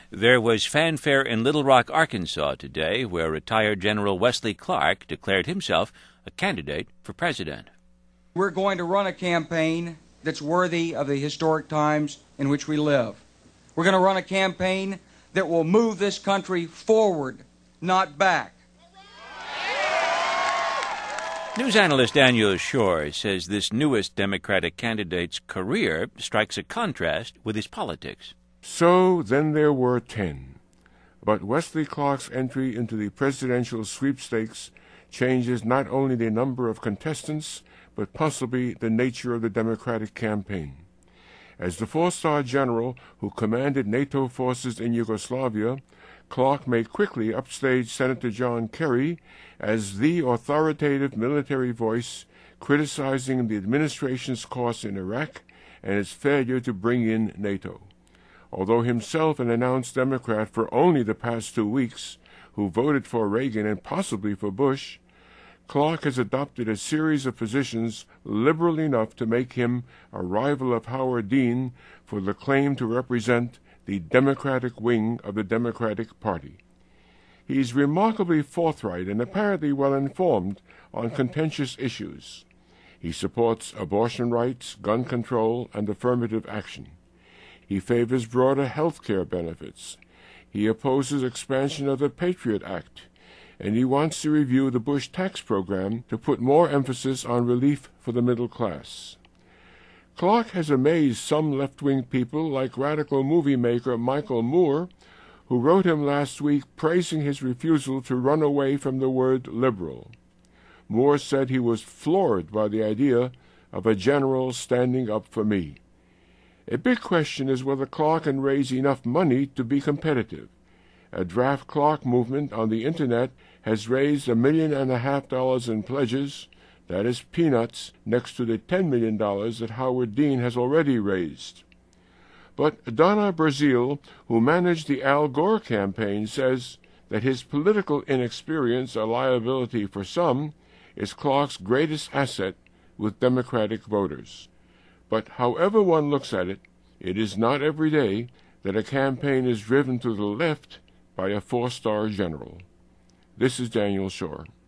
There was fanfare in Little Rock, Arkansas today, where retired General Wesley Clark declared himself a candidate for president. We're going to run a campaign that's worthy of the historic times in which we live. We're going to run a campaign that will move this country forward, not back. News analyst Daniel Schorr says this newest Democratic candidate's career strikes a contrast with his politics. So then there were 10. But Wesley Clark's entry into the presidential sweepstakes changes not only the number of contestants, but possibly the nature of the Democratic campaign. As the four-star general who commanded NATO forces in Yugoslavia, Clark may quickly upstage Senator John Kerry as the authoritative military voice criticizing the administration's course in Iraq and its failure to bring in NATO. Although himself an announced Democrat for only the past 2 weeks, who voted for Reagan and possibly for Bush, Clark has adopted a series of positions liberal enough to make him a rival of Howard Dean for the claim to represent the Democratic wing of the Democratic Party. He's remarkably forthright and apparently well-informed on contentious issues. He supports abortion rights, gun control, and affirmative action. He favors broader health care benefits. He opposes expansion of the Patriot Act, and he wants to review the Bush tax program to put more emphasis on relief for the middle class. Clark has amazed some left-wing people like radical movie maker Michael Moore, who wrote him last week praising his refusal to run away from the word liberal. Moore said he was floored by the idea of a general standing up for me. A big question is whether Clark can raise enough money to be competitive. A Draft Clark movement on the Internet has raised $1.5 million in pledges. That is peanuts next to the $10 million that Howard Dean has already raised. But Donna Brazile, who managed the Al Gore campaign, says that his political inexperience, a liability for some, is Clark's greatest asset with Democratic voters. But however one looks at it, it is not every day that a campaign is driven to the left by a four-star general. This is Daniel Schorr.